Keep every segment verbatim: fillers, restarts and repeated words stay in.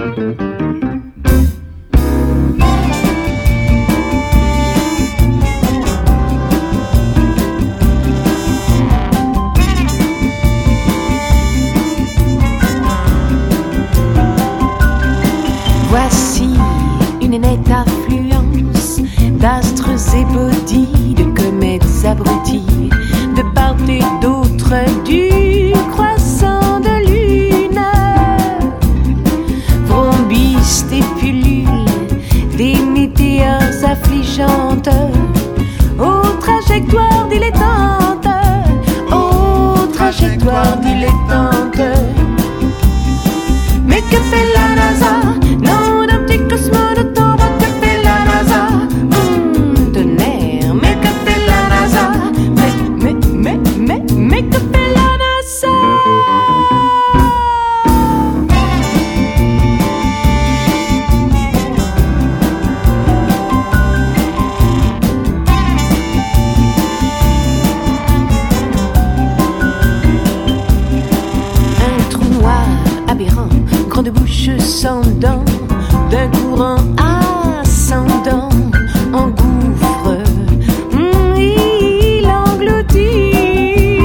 Voici une nette affluence d'astres ébaudis, de comètes abrutis, de part et d'autre du croissant de lune. Vrombissent et pullulent des météores affligeantes aux trajectoires dilettantes, aux trajectoires dilettantes. Mais que fait la NASA? Non, d'un petit cosmonaute en bas, que fait la NASA? Hum, tonnerre, mais que fait la NASA? Mais, mais, mais, mais, mais que fait la NASA? Un trou noir aberrant, grande bouche sans dents, d'un courant ascendant engouffre, mm, il engloutit.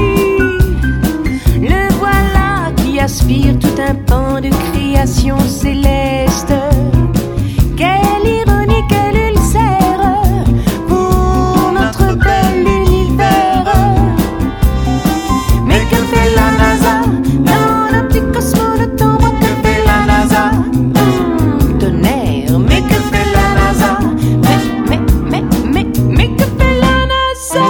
Le voilà qui aspire tout un pan de création céleste. Quelle ironie, quel ulcère pour notre bel univers. Mais que fait la NASA? Non, un petit cosmonaute en bas, que fait la NASA? Hum, tonnerre, mais que fait la NASA? Mais, mais, mais, mais, mais que fait la NASA?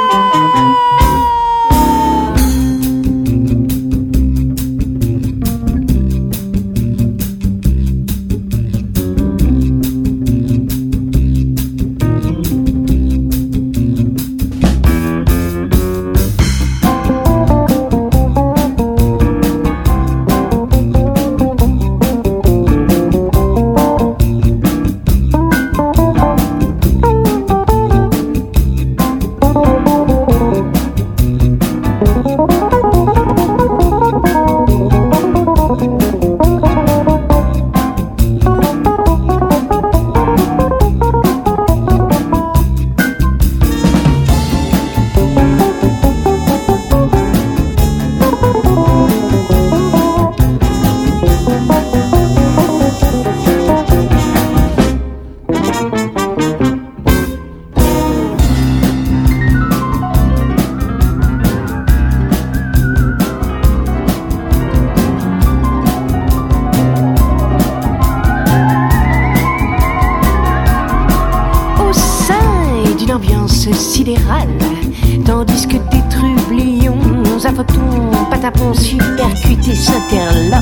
Sidérale, tandis que des trublions à photons, patapons supercutés s'interlacent.